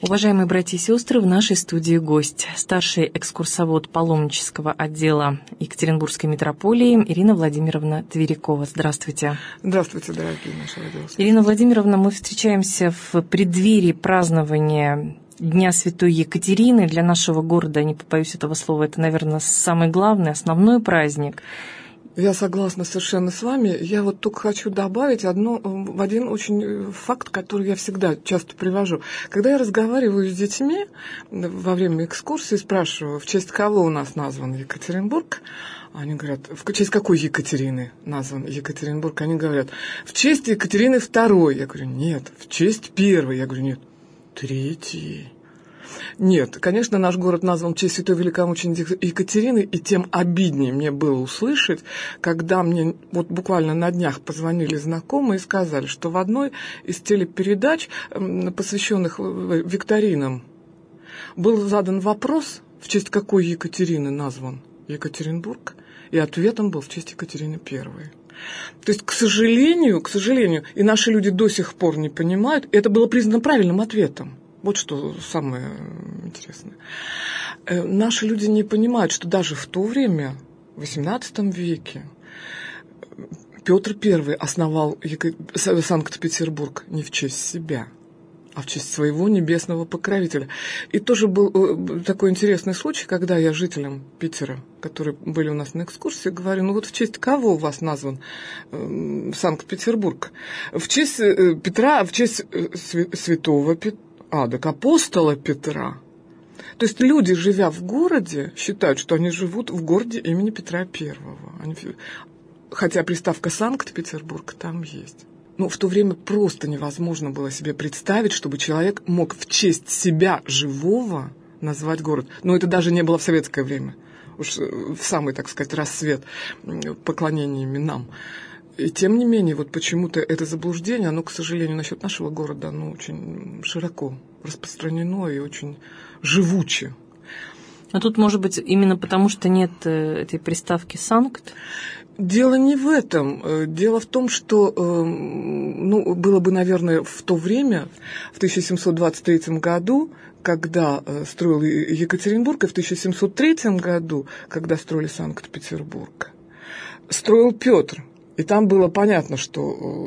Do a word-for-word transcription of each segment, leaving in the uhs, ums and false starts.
Уважаемые братья и сестры, в нашей студии гость, старший экскурсовод паломнического отдела Екатеринбургской митрополии Ирина Владимировна Тверякова. Здравствуйте. Здравствуйте, дорогие наши радиослушатели. Ирина Владимировна, мы встречаемся в преддверии празднования Дня Святой Екатерины. Для нашего города, не побоюсь этого слова, это, наверное, самый главный, основной праздник. Я согласна совершенно с вами. Я вот только хочу добавить одно, один очень факт, который я всегда часто привожу. Когда я разговариваю с детьми во время экскурсии, спрашиваю, в честь кого у нас назван Екатеринбург, они говорят, в честь какой Екатерины назван Екатеринбург? Они говорят, в честь Екатерины второй. Я говорю, нет, в честь первой. Я говорю, нет, третьей. Нет, конечно, наш город назван в честь святой великомученицы Екатерины, и тем обиднее мне было услышать, когда мне вот буквально на днях позвонили знакомые и сказали, что в одной из телепередач, посвященных викторинам, был задан вопрос, в честь какой Екатерины назван Екатеринбург, и ответом был в честь Екатерины Первой. То есть, к сожалению, к сожалению, и наши люди до сих пор не понимают, это было признано правильным ответом. Вот что самое интересное. Наши люди не понимают, что даже в то время, в восемнадцатом веке, Петр Первый основал Санкт-Петербург не в честь себя, а в честь своего небесного покровителя. И тоже был такой интересный случай, когда я жителям Питера, которые были у нас на экскурсии, говорю, ну вот в честь кого у вас назван э, Санкт-Петербург? В честь э, Петра, в честь э, святого Петра. А, так апостола Петра. То есть люди, живя в городе, считают, что они живут в городе имени Петра Первого. Они... Хотя приставка Санкт-Петербург там есть. Но в то время просто невозможно было себе представить, чтобы человек мог в честь себя живого назвать город. Но это даже не было в советское время. Уж в самый, так сказать, расцвет поклонения именам. И тем не менее, вот почему-то это заблуждение, оно, к сожалению, насчет нашего города, оно очень широко распространено и очень живуче. А тут, может быть, именно потому, что нет этой приставки «санкт»? Дело не в этом. Дело в том, что, ну, было бы, наверное, в то время, в тысяча семьсот двадцать третьем году, когда строил Екатеринбург, и в тысяча семьсот третьем году, когда строили Санкт-Петербург, строил Петр. И там было понятно, что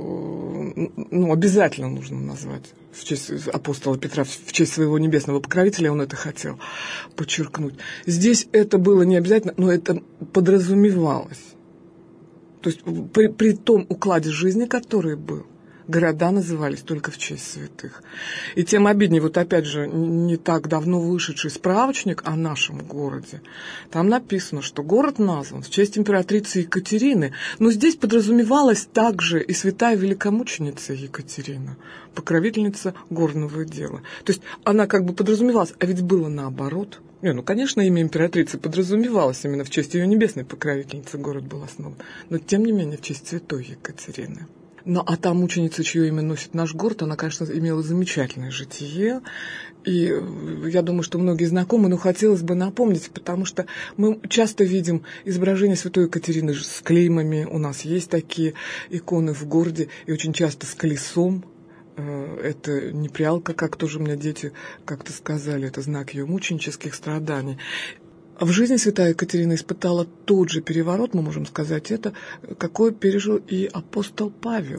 ну, обязательно нужно назвать в честь апостола Петра, в честь своего небесного покровителя, он это хотел подчеркнуть. Здесь это было не обязательно, но это подразумевалось. То есть при, при том укладе жизни, который был, города назывались только в честь святых. И тем обиднее, вот опять же, не так давно вышедший справочник о нашем городе, там написано, что город назван в честь императрицы Екатерины, но здесь подразумевалась также и святая великомученица Екатерина, покровительница горного дела. То есть она как бы подразумевалась, а ведь было наоборот. Не, ну, конечно, имя императрицы подразумевалось именно в честь ее небесной покровительницы город был основан, но тем не менее в честь святой Екатерины. Ну, а та мученица, чье имя носит наш город, она, конечно, имела замечательное житие. И я думаю, что многие знакомы, но хотелось бы напомнить, потому что мы часто видим изображения святой Екатерины с клеймами. У нас есть такие иконы в городе, и очень часто с колесом. Это не прялка, как тоже у меня дети как-то сказали, это знак ее мученических страданий. В жизни святая Екатерина испытала тот же переворот, мы можем сказать это, какой пережил и апостол Павел.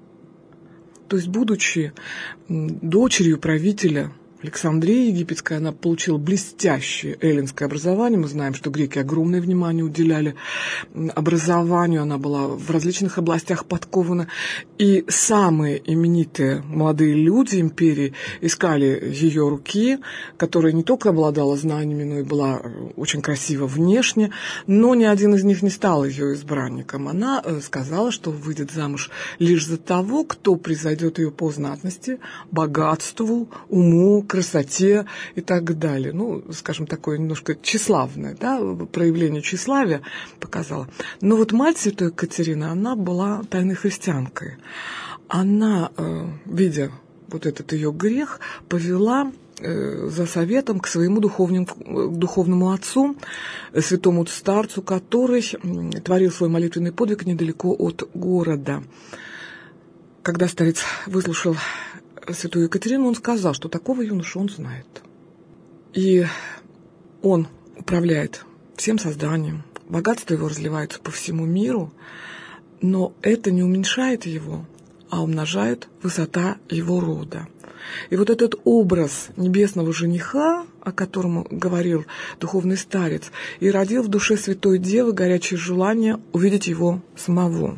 То есть, будучи дочерью правителя Александрии Египетской, она получила блестящее эллинское образование. Мы знаем, что греки огромное внимание уделяли образованию, она была в различных областях подкована. И самые именитые молодые люди империи искали ее руки, которая не только обладала знаниями, но и была очень красива внешне, но ни один из них не стал ее избранником. Она сказала, что выйдет замуж лишь за того, кто превзойдет ее по знатности, богатству, уму, красоте и так далее. Ну, скажем, такое немножко тщеславное, да, проявление тщеславия показала. Но вот мать святой Екатерины, она была тайной христианкой. Она, видя вот этот ее грех, повела за советом к своему духовному, духовному отцу, святому старцу, который творил свой молитвенный подвиг недалеко от города. Когда старец выслушал святую Екатерину, он сказал, что такого юношу он знает. И он управляет всем созданием, богатство его разливается по всему миру, но это не уменьшает его, а умножает высота его рода. И вот этот образ небесного жениха, о котором говорил духовный старец, и родил в душе святой девы горячее желание увидеть его самого.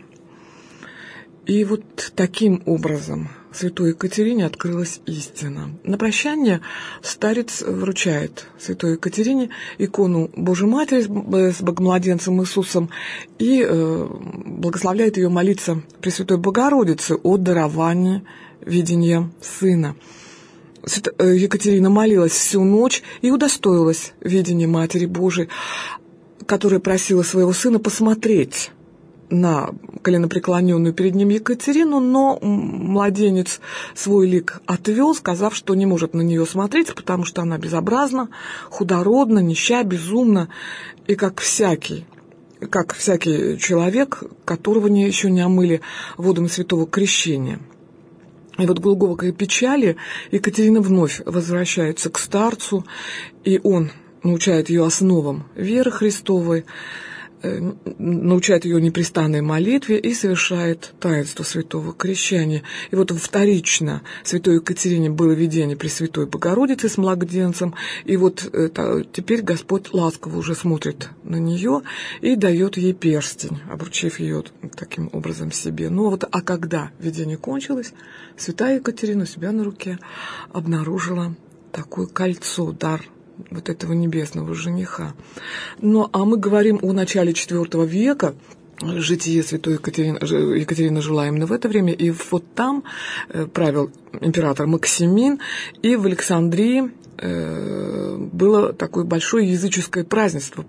И вот таким образом святой Екатерине открылась истина. На прощание старец вручает святой Екатерине икону Божьей Матери с Богомладенцем Иисусом и благословляет ее молиться Пресвятой Богородице о даровании видения Сына. Екатерина молилась всю ночь и удостоилась видения Матери Божией, которая просила своего сына посмотреть на коленопреклоненную перед ним Екатерину, но младенец свой лик отвел, сказав, что не может на нее смотреть, потому что она безобразна, худородна, нища, безумна, и как всякий, как всякий человек, которого не, еще не омыли водами святого крещения. И вот в глубокой печали Екатерина вновь возвращается к старцу, и он научает ее основам веры Христовой, научает ее непрестанной молитве и совершает таинство святого крещения. И вот вторично святой Екатерине было видение Пресвятой Богородицы с младенцем, и вот это, теперь Господь ласково уже смотрит на нее и дает ей перстень, обручив ее таким образом себе. Ну вот, а когда видение кончилось, святая Екатерина у себя на руке обнаружила такое кольцо, дар вот этого небесного жениха. Ну, а мы говорим о начале четвёртого века, житие святой Екатерины, Екатерины жила именно в это время, и вот там правил император Максимин, и в Александрии было такое большое языческое празднество,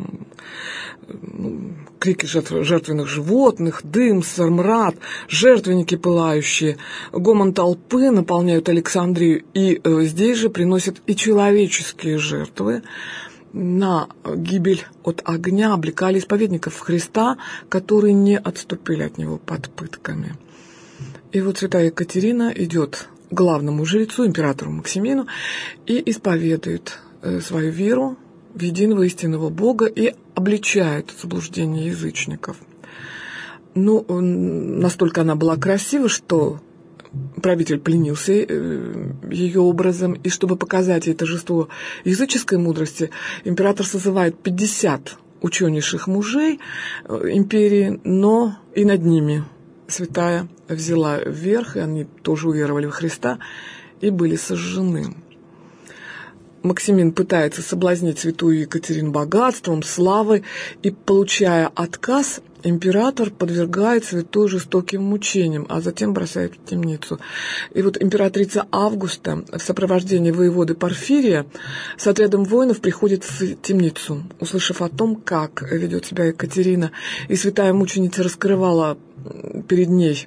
крики жертвенных животных, дым, сармрад, жертвенники пылающие, гомон толпы наполняют Александрию, и здесь же приносят и человеческие жертвы. На гибель от огня облекали исповедников Христа, которые не отступили от него под пытками. И вот святая Екатерина идет к главному жрецу, императору Максимину, и исповедует свою веру в единого истинного Бога и обличает заблуждение язычников. Ну, настолько она была красива, что правитель пленился ее образом, и чтобы показать ей торжество языческой мудрости, император созывает пятьдесят ученейших мужей империи, но и над ними святая взяла верх, и они тоже уверовали в Христа и были сожжены. Максимин пытается соблазнить святую Екатерину богатством, славой, и, получая отказ, император подвергает святую жестоким мучениям, а затем бросает в темницу. И вот императрица Августа в сопровождении воеводы Порфирия с отрядом воинов приходит в темницу, услышав о том, как ведет себя Екатерина, и святая мученица раскрывала перед ней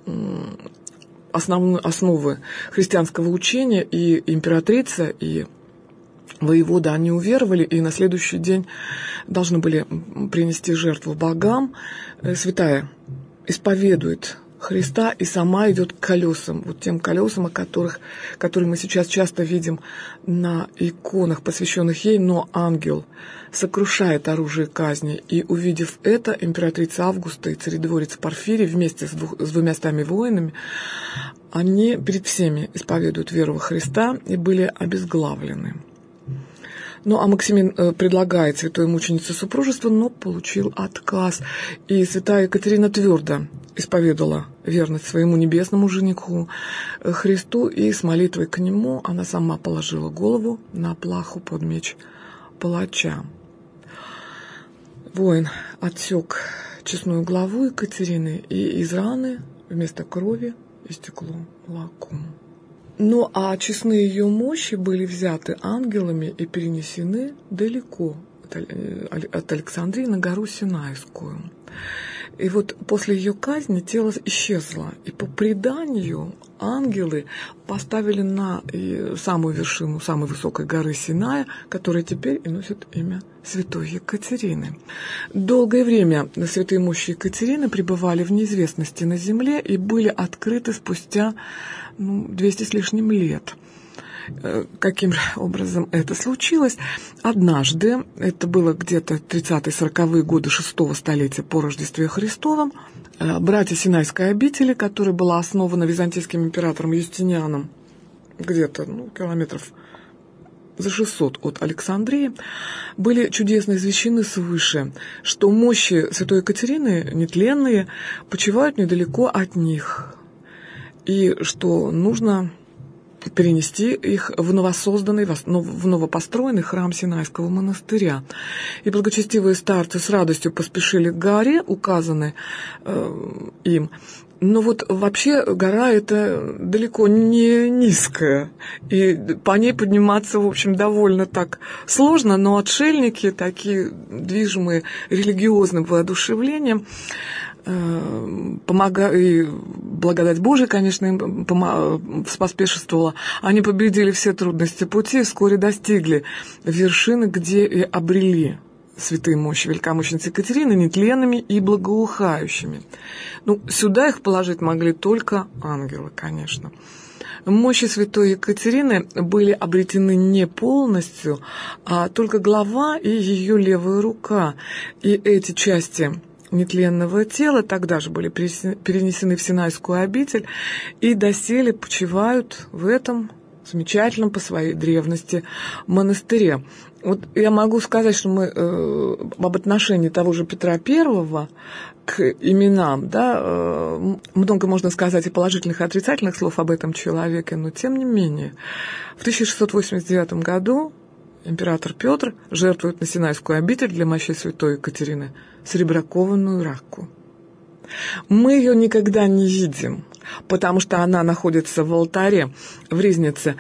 основные основы христианского учения, и императрица, и воевода, они уверовали, и на следующий день должны были принести жертву богам. Святая исповедует Христа и сама идет к колесам, вот тем колесам, о которых, которые мы сейчас часто видим на иконах, посвященных ей, но ангел сокрушает оружие казни. И, увидев это, императрица Августа и царедворец Порфирий вместе с, двух, с двумястами воинами, они перед всеми исповедуют веру во Христа и были обезглавлены. Ну, а Максимин предлагает святой мученице супружество, но получил отказ. И святая Екатерина твердо исповедала верность своему небесному жениху Христу, и с молитвой к нему она сама положила голову на плаху под меч палача. Воин отсек честную главу Екатерины, и из раны вместо крови истекло молоко. Ну, а честные ее мощи были взяты ангелами и перенесены далеко от Александрии на гору Синайскую. И вот после ее казни тело исчезло. И по преданию ангелы поставили на самую вершину самой высокой горы Синая, которая теперь и носит имя святой Екатерины. Долгое время святые мощи Екатерины пребывали в неизвестности на земле и были открыты спустя ну, двести с лишним лет. Каким образом это случилось? Однажды, это было где-то тридцатые-сороковые годы шестого столетия по Рождестве Христовом, братья Синайской обители, которая была основана византийским императором Юстинианом где-то ну, километров за шестьсот от Александрии, были чудесно извещены свыше, что мощи святой Екатерины, нетленные, почивают недалеко от них, и что нужно перенести их в новосозданный, в новопостроенный храм Синайского монастыря. И благочестивые старцы с радостью поспешили к горе, указанной э, им. Но вот вообще гора эта далеко не низкая, и по ней подниматься, в общем, довольно так сложно, но отшельники, такие движимые религиозным воодушевлением, помога... и благодать Божия, конечно, им пом... поспешествовала. Они победили все трудности пути и вскоре достигли вершины, где и обрели святые мощи великомученицы Екатерины нетленными и благоухающими. Ну, сюда их положить могли только ангелы, конечно. Мощи святой Екатерины были обретены не полностью, а только голова и ее левая рука. И эти части нетленного тела тогда же были перенесены в Синайскую обитель и доселе почивают в этом замечательном по своей древности монастыре. Вот я могу сказать, что мы э, об отношении того же Петра Первого к именам, да, э, много можно сказать и положительных, и отрицательных слов об этом человеке, но тем не менее, в тысяча шестьсот восемьдесят девятом году император Петр жертвует на Синайскую обитель для мощей святой Екатерины сереброкованную раку. Мы ее никогда не видим, потому что она находится в алтаре в Ризнице.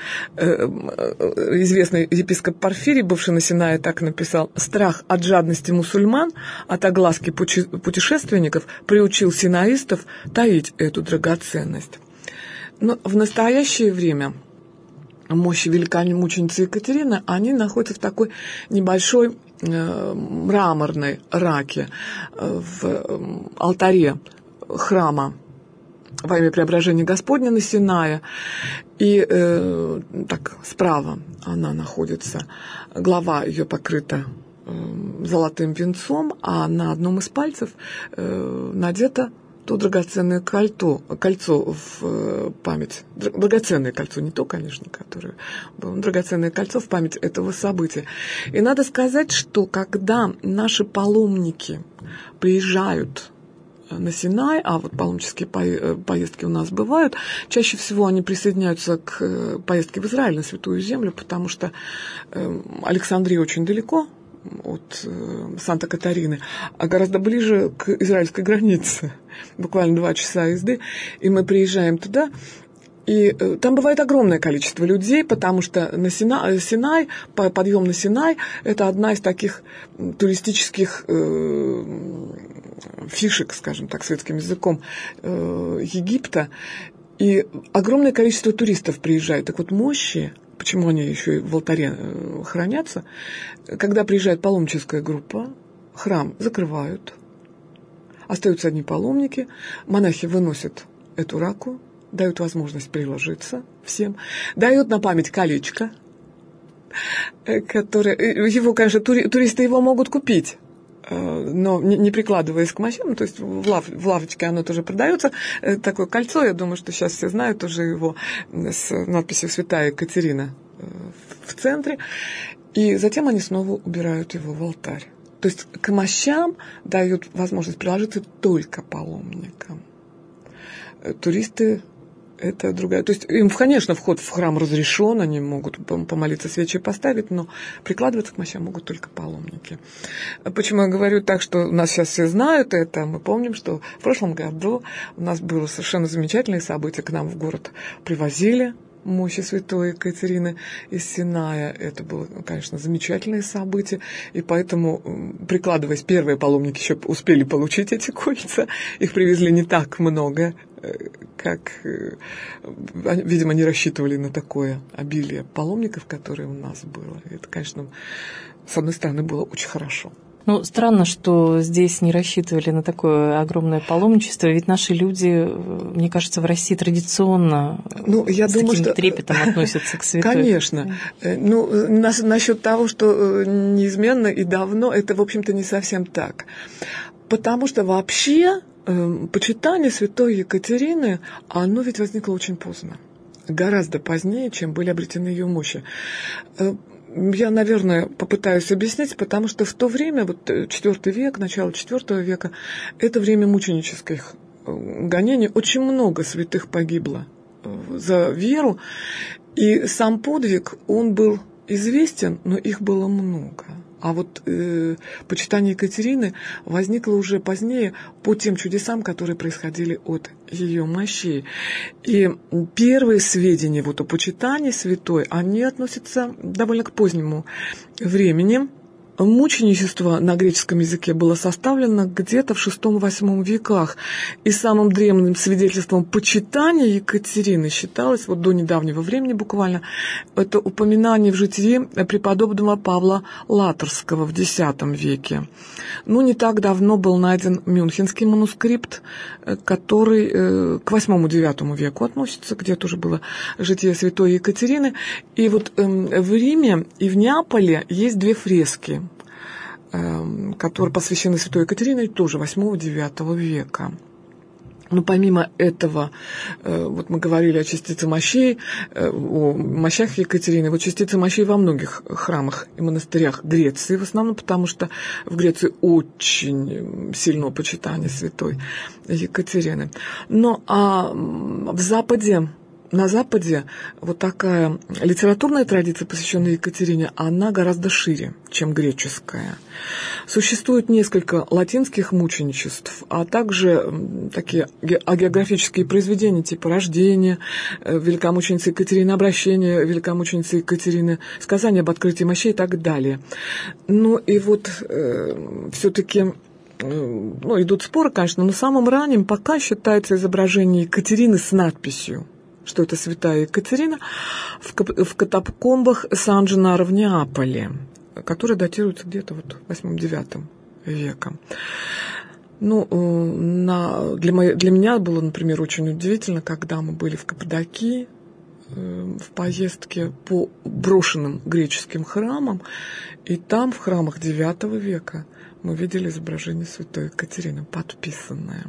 Известный епископ Порфирий, бывший на Синае, так написал: «Страх от жадности мусульман, от огласки путешественников приучил синаистов таить эту драгоценность». Но в настоящее время мощи великомученицы Екатерины, они находятся в такой небольшой э, мраморной раке э, в э, алтаре храма во имя Преображения Господня на Синае. И э, так справа она находится, голова ее покрыта э, золотым венцом, а на одном из пальцев э, надето то драгоценное кольцо, кольцо в память, драгоценное кольцо, не то, конечно, которое было, драгоценное кольцо в память этого события. И надо сказать, что когда наши паломники приезжают на Синай, а вот паломнические поездки у нас бывают, чаще всего они присоединяются к поездке в Израиль, на Святую Землю, потому что Александрия очень далеко от Санта-Катарины, а гораздо ближе к израильской границе, буквально два часа езды, и мы приезжаем туда, и там бывает огромное количество людей, потому что на Синай, Синай, подъем на Синай, это одна из таких туристических э, фишек, скажем так, светским языком, э, Египта, и огромное количество туристов приезжает. Так вот, мощи, почему они еще и в алтаре хранятся, когда приезжает паломническая группа, храм закрывают, остаются одни паломники, монахи выносят эту раку, дают возможность приложиться всем, дают на память колечко, которое, его, конечно, туристы его могут купить, но не прикладываясь к мощам, то есть в, лав, в лавочке оно тоже продается, такое кольцо, я думаю, что сейчас все знают уже его, с надписью «Святая Екатерина» в центре, и затем они снова убирают его в алтарь. То есть к мощам дают возможность приложиться только паломникам. Туристы — это другая. То есть им, конечно, вход в храм разрешен, они могут помолиться, свечи поставить, но прикладываться к мощам могут только паломники. Почему я говорю так, что у нас сейчас все знают это? Мы помним, что в прошлом году у нас было совершенно замечательное событие. К нам в город привозили мощи святой Екатерины из Синая. Это было, конечно, замечательное событие, и поэтому, прикладываясь, первые паломники еще успели получить эти кольца. Их привезли не так много, как, видимо, не рассчитывали на такое обилие паломников, которое у нас было. Это, конечно, с одной стороны, было очень хорошо. Ну, странно, что здесь не рассчитывали на такое огромное паломничество, ведь наши люди, мне кажется, в России традиционно ну, я с думаю, таким что... трепетом относятся к святой. Конечно. Ну, насчет того, что неизменно и давно, это, в общем-то, не совсем так. Потому что вообще почитание святой Екатерины, оно ведь возникло очень поздно. Гораздо позднее, чем были обретены ее мощи. Я, наверное, попытаюсь объяснить, потому что в то время, вот четвёртый век, начало четвёртого века, это время мученических гонений. Очень много святых погибло за веру, и сам подвиг, он был известен, но их было много. А вот э, почитание Екатерины возникло уже позднее по тем чудесам, которые происходили от ее мощей. И первые сведения вот о почитании святой, они относятся довольно к позднему времени. Мученичество на греческом языке было составлено где-то в шестом-восьмом веках. И самым древним свидетельством почитания Екатерины считалось, вот до недавнего времени буквально, это упоминание в житии преподобного Павла Латерского в десятом веке. Ну, не так давно был найден мюнхенский манускрипт, который к восьмому-девятому веку относится, где тоже было житие святой Екатерины. И вот в Риме и в Неаполе есть две фрески, которые посвящены святой Екатерине, тоже восьмого-девятого века. Но помимо этого, вот мы говорили о частице мощей, о мощах Екатерины. Вот частица мощей во многих храмах и монастырях Греции, в основном потому, что в Греции очень сильно почитание святой Екатерины. Но а в Западе, на Западе вот такая литературная традиция, посвященная Екатерине, она гораздо шире, чем греческая. Существует несколько латинских мученичеств, а также такие агеографические произведения типа «Рождение», «Великомученицы Екатерины», «Обращение Великомученицы Екатерины», «Сказание об открытии мощей» и так далее. Ну и вот э, все-таки... Ну, идут споры, конечно, но самым ранним пока считается изображение Екатерины с надписью, что это святая Екатерина, в катакомбах Сан-Дженаро в Неаполе, которые датируются где-то вот восьмым-девятым веком. Ну, на, для, моей, для меня было, например, очень удивительно, когда мы были в Каппадокии, в поездке по брошенным греческим храмам, и там в храмах девятого века мы видели изображение святой Екатерины, подписанное.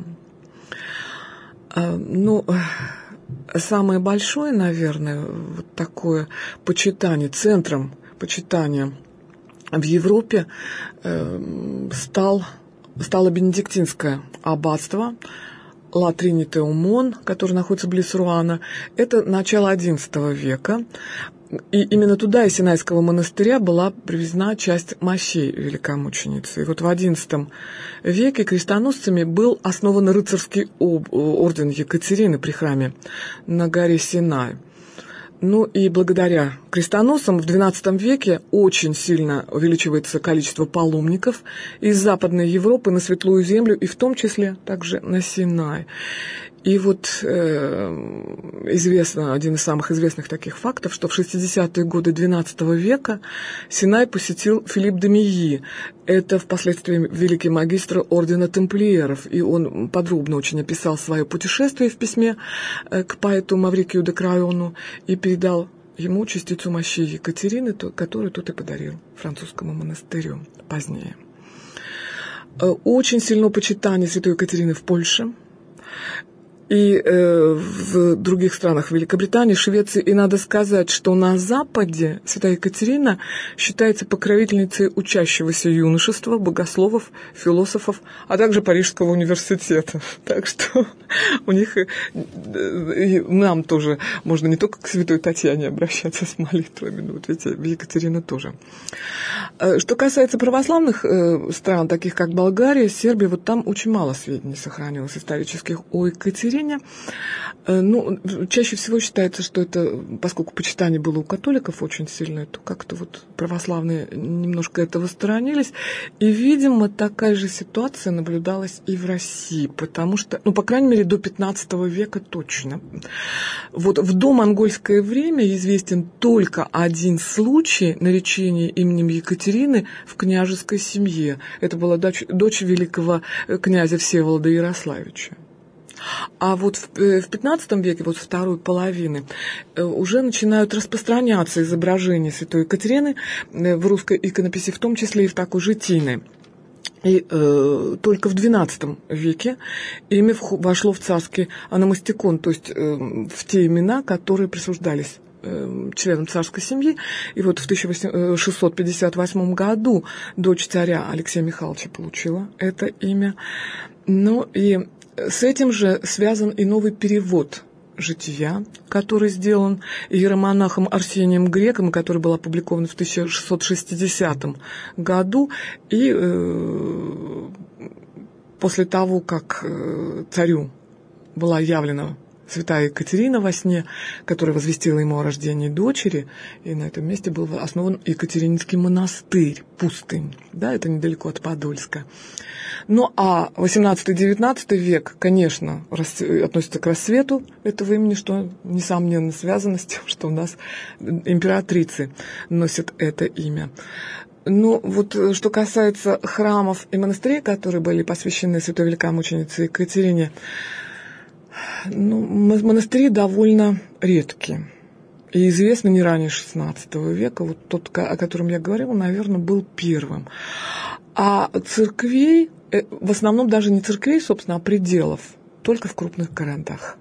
Ну, самое большое, наверное, вот такое почитание, центром почитания в Европе э, стал, стало бенедиктинское аббатство Ла Тринитеумон, которое находится близ Руана. Это начало одиннадцатого века. И именно туда, из Синайского монастыря, была привезена часть мощей великомученицы. И вот в одиннадцатом веке крестоносцами был основан рыцарский орден Екатерины при храме на горе Синай. Ну и благодаря крестоносцам в двенадцатом веке очень сильно увеличивается количество паломников из Западной Европы на Светлую Землю, и в том числе также на Синай. И вот э, известно, один из самых известных таких фактов, что в шестидесятые годы двенадцатого века Синай посетил Филипп де Мейи. Это впоследствии великий магистр ордена тамплиеров, и он подробно очень описал свое путешествие в письме э, к поэту Маврикию де Крайону и передал ему частицу мощей Екатерины, то, которую тот и подарил французскому монастырю позднее. Э, очень сильно почитание святой Екатерины в Польше и э, в других странах Великобритании, Швеции. И надо сказать, что на Западе святая Екатерина считается покровительницей учащегося юношества, богословов, философов, а также Парижского университета. Так что у них и, и нам тоже можно не только к святой Татьяне обращаться с молитвами, но вот видите, Екатерина тоже. Что касается православных э, стран, таких как Болгария, Сербия, вот там очень мало сведений сохранилось исторических о Екатерине. почтения. Ну, чаще всего считается, что это, поскольку почитание было у католиков очень сильное, то как-то вот православные немножко этого сторонились. И, видимо, такая же ситуация наблюдалась и в России, потому что, ну, по крайней мере, до пятнадцатого века точно. Вот в домонгольское время известен только один случай наречения именем Екатерины в княжеской семье. Это была дочь, дочь великого князя Всеволода Ярославича. А вот в пятнадцатом веке, вот второй половины, уже начинают распространяться изображения святой Екатерины в русской иконописи, в том числе и в такой житийной. И э, только в двенадцатом веке имя вошло в царский ономастикон, то есть э, в те имена, которые присуждались э, членам царской семьи. И вот в тысяча шестьсот пятьдесят восьмом году дочь царя Алексея Михайловича получила это имя. Ну и с этим же связан и новый перевод жития, который сделан иеромонахом Арсением Греком, который был опубликован в тысяча шестьсот шестидесятом году. И э, после того, как э, царю была явлена святая Екатерина во сне, которая возвестила ему о рождении дочери, и на этом месте был основан Екатерининский монастырь, пустынь, да, это недалеко от Подольска. Ну, а восемнадцатый-девятнадцатый век, конечно, относится к расцвету этого имени, что, несомненно, связано с тем, что у нас императрицы носят это имя. Ну, вот что касается храмов и монастырей, которые были посвящены святой великомученице Екатерине, ну, монастыри довольно редкие и известны не ранее шестнадцатого века. Вот тот, о котором я говорила, наверное, был первым. А церквей, в основном даже не церквей, собственно, а пределов, только в крупных городах.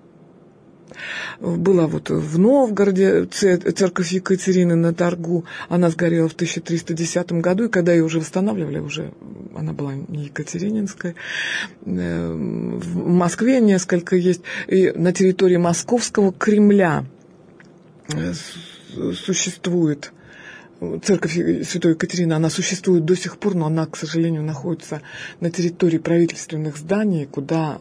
Была вот в Новгороде церковь Екатерины на Торгу, она сгорела в тысяча триста десятом году, и когда ее уже восстанавливали, уже она была не екатерининская. В Москве несколько есть, и на территории Московского Кремля существует церковь Святой Екатерины, она существует до сих пор, но она, к сожалению, находится на территории правительственных зданий, куда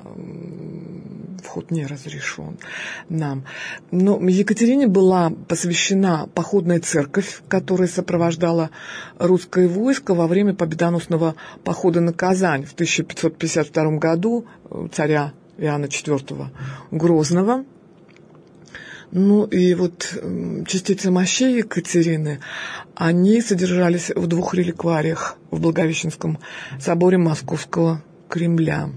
вход не разрешен нам. Но Екатерине была посвящена походная церковь, которая сопровождала русское войско во время победоносного похода на Казань в тысяча пятьсот пятьдесят втором году царя Иоанна четвёртого Грозного. Ну и вот частицы мощей Екатерины, они содержались в двух реликвариях в Благовещенском соборе Московского Кремля.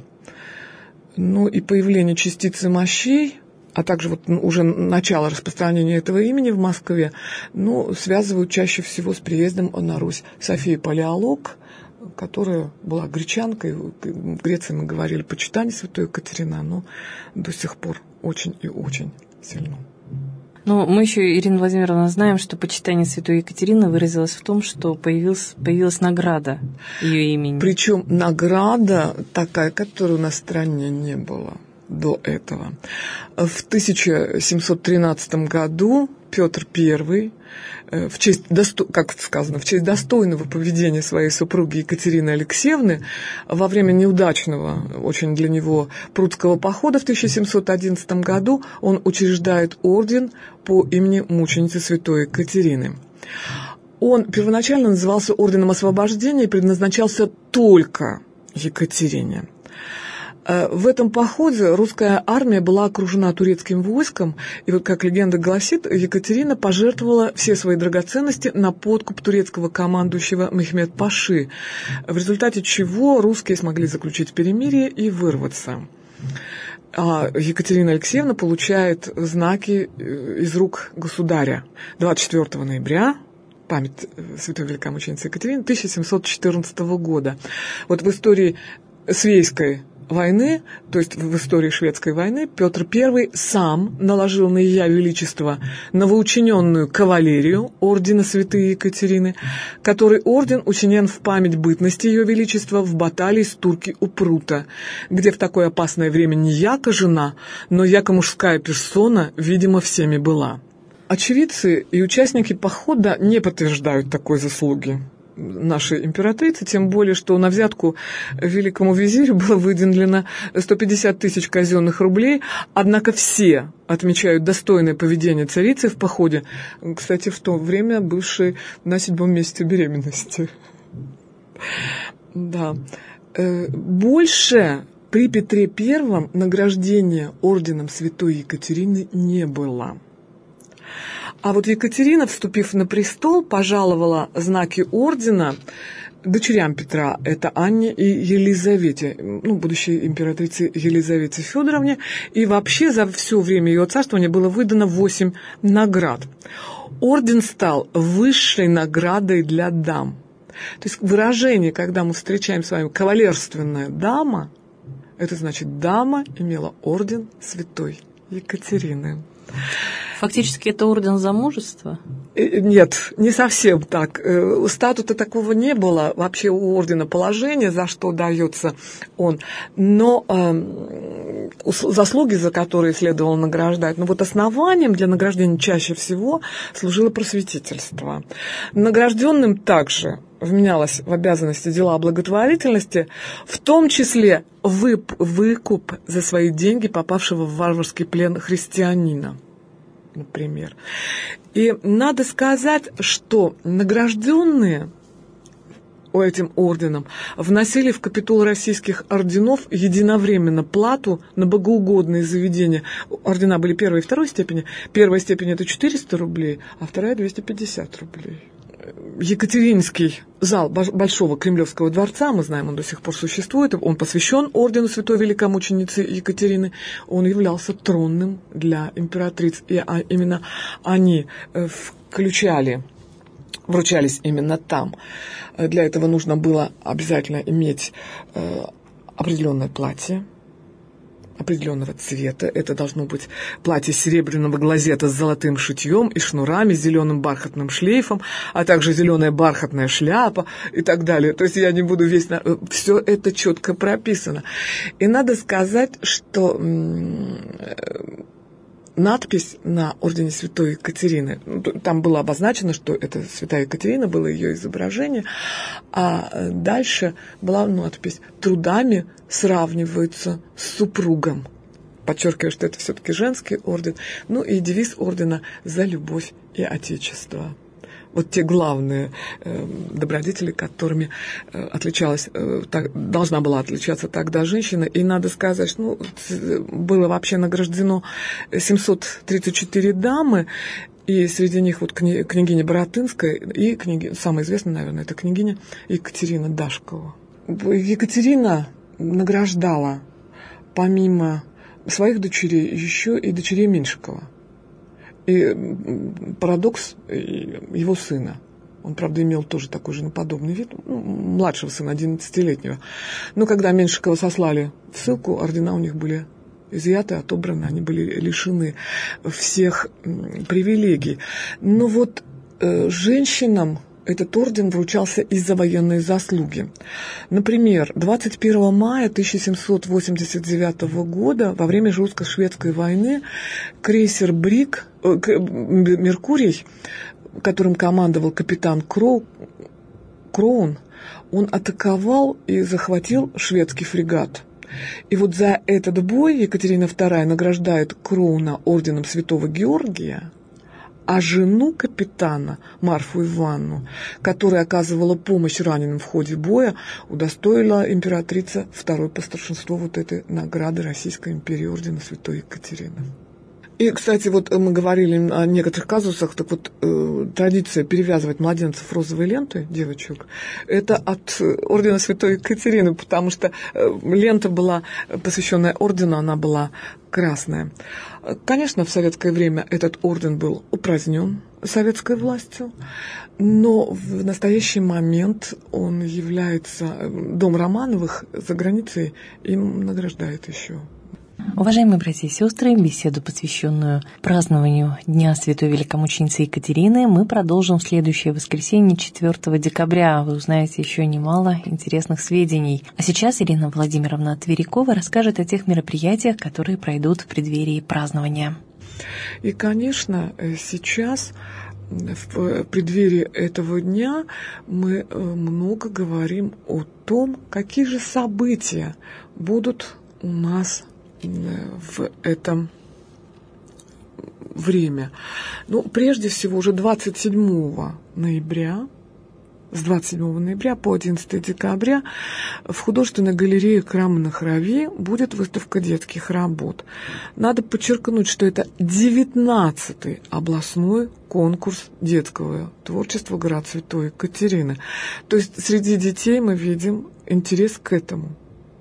Ну и появление частицы мощей, а также вот уже начало распространения этого имени в Москве, ну, связывают чаще всего с приездом на Русь Софии Палеолог, которая была гречанкой. В Греции мы говорили почитание святой Екатерины, но до сих пор очень и очень сильно. Но мы еще, Ирина Владимировна, знаем, что почитание святой Екатерины выразилось в том, что появилась, появилась награда ее имени. Причем награда такая, которой у нас в стране не было до этого. В тысяча семьсот тринадцатом году Петр Первый, в честь, как сказано, в честь достойного поведения своей супруги Екатерины Алексеевны во время неудачного очень для него прудского похода в тысяча семьсот одиннадцатом году он учреждает орден по имени мученицы святой Екатерины. Он первоначально назывался Орденом Освобождения и предназначался только Екатерине. В этом походе русская армия была окружена турецким войском, и вот, как легенда гласит, Екатерина пожертвовала все свои драгоценности на подкуп турецкого командующего Мехмед-Паши, в результате чего русские смогли заключить перемирие и вырваться. А Екатерина Алексеевна получает знаки из рук государя двадцать четвёртого ноября, память святой великомученицы Екатерины, тысяча семьсот четырнадцатого года. Вот в истории Свейской войны, то есть в истории шведской войны, Петр Первый сам наложил на ее величество новоучиненную кавалерию ордена святой Екатерины, который орден учинен в память бытности ее величества в баталии с турки у Прута, где в такое опасное время не яко жена, но яко мужская персона, видимо, всеми была. Очевидцы и участники похода не подтверждают такой заслуги нашей императрицы, тем более, что на взятку великому визирю было выделено сто пятьдесят тысяч казенных рублей, однако все отмечают достойное поведение царицы в походе, кстати, в то время бывшей на седьмом месяце беременности. Да. Больше при Петре Первом награждения орденом святой Екатерины не было. А вот Екатерина, вступив на престол, пожаловала знаки ордена дочерям Петра, это Анне и Елизавете, ну, будущей императрице Елизавете Федоровне, и вообще за все время ее царствования было выдано восемь наград. Орден стал высшей наградой для дам. То есть выражение, когда мы встречаем с вами «кавалерственная дама», это значит, дама имела орден святой Екатерины. Фактически это орден за мужество? Нет, не совсем так. Статута такого не было вообще у ордена положения, за что дается он. Но э, заслуги, за которые следовало награждать, но вот основанием для награждения чаще всего служило просветительство. Награжденным также вменялось в обязанности дела благотворительности, в том числе вып, выкуп за свои деньги попавшего в варварский плен христианина, например. И надо сказать, что награжденные этим орденом вносили в капитул российских орденов единовременно плату на богоугодные заведения. Ордена были первой и второй степени. Первая степень – это четыреста рублей, а вторая – двести пятьдесят рублей. Екатеринский зал Большого Кремлевского дворца, мы знаем, он до сих пор существует, он посвящен ордену святой великомученицы Екатерины, он являлся тронным для императриц, и именно они включали, вручались именно там. Для этого нужно было обязательно иметь определенное платье, определенного цвета. Это должно быть платье серебряного глазета с золотым шитьем и шнурами, с зеленым бархатным шлейфом, а также зеленая бархатная шляпа и так далее. То есть я не буду весь... На... Все это четко прописано. И надо сказать, что надпись на ордене святой Екатерины, там было обозначено, что это святая Екатерина, было ее изображение, а дальше была надпись «Трудами сравниваются с супругом». Подчеркиваю, что это все-таки женский орден. Ну и девиз ордена «За любовь и отечество». Вот те главные э, добродетели, которыми э, отличалась, э, так, должна была отличаться тогда женщина. И надо сказать, что ну, было вообще награждено семьсот тридцать четыре дамы, и среди них вот кни, княгиня Баратынская и книги, самая известная, наверное, это княгиня Екатерина Дашкова. Екатерина награждала помимо своих дочерей еще и дочерей Меньшикова. И парадокс его сына. Он, правда, имел тоже такой женоподобный вид, ну, младшего сына, одиннадцатилетнего. Но когда Меньшикова сослали в ссылку, ордена у них были изъяты, отобраны, они были лишены всех привилегий. Но вот э, женщинам этот орден вручался из за военные заслуги. Например, двадцать первого мая тысяча семьсот восемьдесят девятого года во время русско-шведской войны крейсер «Брик», э, «Меркурий», которым командовал капитан Кроу, Кроун, он атаковал и захватил шведский фрегат. И вот за этот бой Екатерина вторая награждает Кроуна орденом Святого Георгия, а жену капитана, Марфу Ивановну, которая оказывала помощь раненым в ходе боя, удостоила императрица второй по старшинству вот этой награды Российской империи ордена Святой Екатерины. И, кстати, вот мы говорили о некоторых казусах, так вот э, традиция перевязывать младенцев розовой лентой, девочек, это от ордена Святой Екатерины, потому что э, лента была, посвященная ордену, она была красная. Конечно, в советское время этот орден был упразднен советской властью, но в настоящий момент он является, дом Романовых за границей им награждает еще. Уважаемые братья и сестры, беседу, посвященную празднованию Дня Святой Великомученицы Екатерины, мы продолжим в следующее воскресенье, четвёртого декабря. Вы узнаете еще немало интересных сведений. А сейчас Ирина Владимировна Тверякова расскажет о тех мероприятиях, которые пройдут в преддверии празднования. И, конечно, сейчас в преддверии этого дня мы много говорим о том, какие же события будут у нас в этом время. Ну, прежде всего, уже двадцать седьмого ноября, с двадцать седьмого ноября по одиннадцатого декабря в художественной галерее «Храма на Крови» будет выставка детских работ. Надо подчеркнуть, что это девятнадцатый областной конкурс детского творчества «Град Святой Екатерины». То есть среди детей мы видим интерес к этому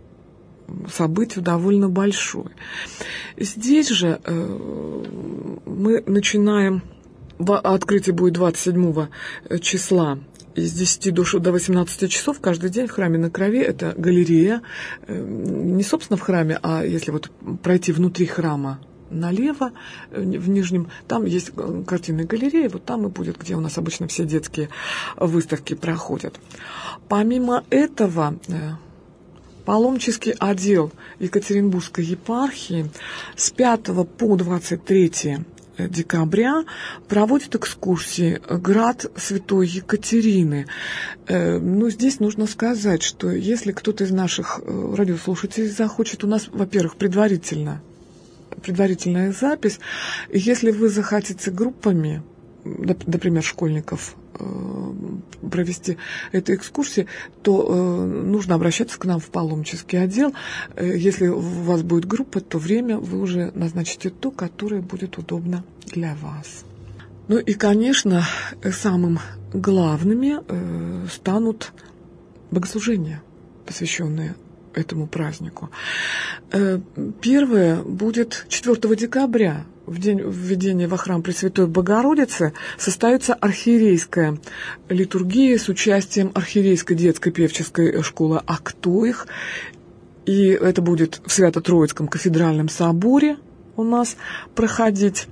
событию довольно большой. Здесь же э, мы начинаем, открытие будет двадцать седьмого числа, с десяти до восемнадцати часов каждый день в Храме на Крови. Это галерея, не собственно в храме, а если вот пройти внутри храма налево, в нижнем, там есть картинная галерея, вот там и будет, где у нас обычно все детские выставки проходят. Помимо этого, паломнический отдел Екатеринбургской епархии с пятого по двадцать третье декабря проводит экскурсии «Град Святой Екатерины». Ну, здесь нужно сказать, что если кто-то из наших радиослушателей захочет, у нас, во-первых, предварительно, предварительная запись. Если вы захотите группами, например, школьников, провести эту экскурсию, то э, нужно обращаться к нам в паломнический отдел. Если у вас будет группа, то время вы уже назначите то, которое будет удобно для вас. Ну и, конечно, самым главными э, станут богослужения, посвященные этому празднику. Э, первое будет четвёртого декабря. В день введения во храм Пресвятой Богородицы состоится архиерейская литургия с участием архиерейской детской певческой школы «Актоих». И это будет в Свято-Троицком кафедральном соборе у нас проходить.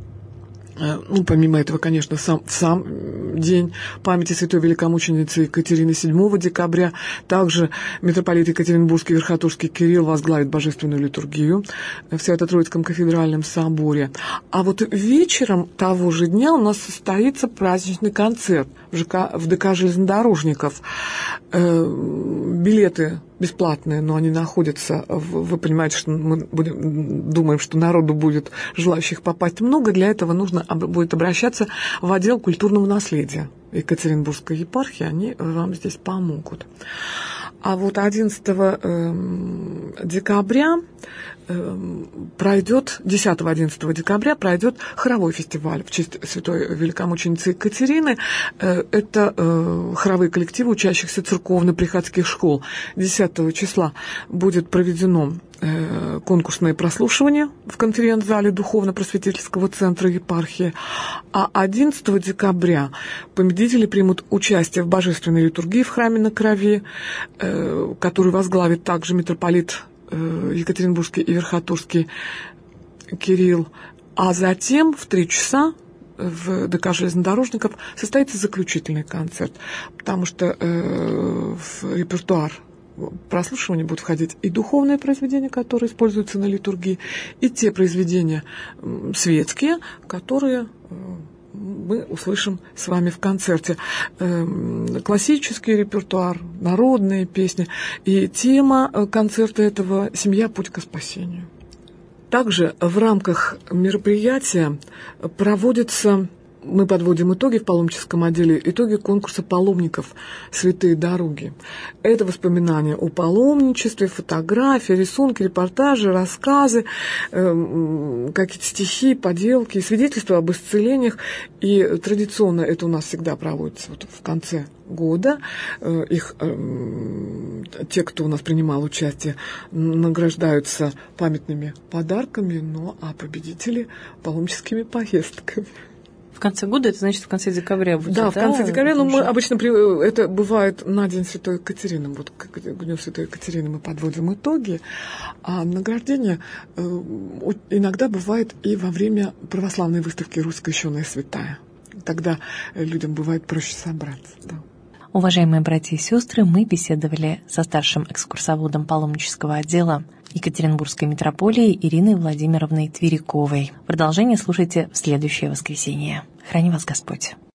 Ну, помимо этого, конечно, сам, сам день памяти святой великомученицы Екатерины седьмого декабря. Также митрополит Екатеринбургский Верхотурский Кирилл возглавит божественную литургию в Свято-Троицком кафедральном соборе. А вот вечером того же дня у нас состоится праздничный концерт в, ЖК, в ДК железнодорожников. Билеты бесплатные, но они находятся, вы понимаете, что мы будем, думаем, что народу будет желающих попасть много, для этого нужно будет обращаться в отдел культурного наследия Екатеринбургской епархии, они вам здесь помогут. А вот одиннадцатого декабря пройдет, десятого-одиннадцатого декабря пройдет хоровой фестиваль в честь святой великомученицы Екатерины. Это хоровые коллективы учащихся церковно-приходских школ. десятого числа будет проведено конкурсное прослушивание в конференц-зале Духовно-просветительского центра епархии, а одиннадцатого декабря победители примут участие в божественной литургии в Храме на Крови, который возглавит также митрополит Екатеринбургский и Верхотурский Кирилл, а затем в три часа в ДК железнодорожников состоится заключительный концерт, потому что э, в репертуар прослушивания будут входить и духовные произведения, которые используются на литургии, и те произведения светские, которые мы услышим с вами в концерте. Классический репертуар, народные песни. И тема концерта этого «Семья. Путь ко спасению». Также в рамках мероприятия проводится... Мы подводим итоги в паломническом отделе, итоги конкурса паломников «Святые дороги». Это воспоминания о паломничестве, фотографии, рисунки, репортажи, рассказы, э, какие-то стихи, поделки, свидетельства об исцелениях. И традиционно это у нас всегда проводится вот в конце года. Их, э, те, кто у нас принимал участие, награждаются памятными подарками, ну а победители – паломническими поездками. В конце года, это значит в конце декабря будет, да? Да, в конце декабря, но мы уже... обычно, это бывает на День Святой Екатерины, вот к Дню Святой Екатерины мы подводим итоги, а награждение иногда бывает и во время православной выставки «Русь крещенная святая». Тогда людям бывает проще собраться, да. Уважаемые братья и сестры, мы беседовали со старшим экскурсоводом паломнического отдела Екатеринбургской митрополии Ириной Владимировной Тверяковой. Продолжение слушайте в следующее воскресенье. Храни вас Господь.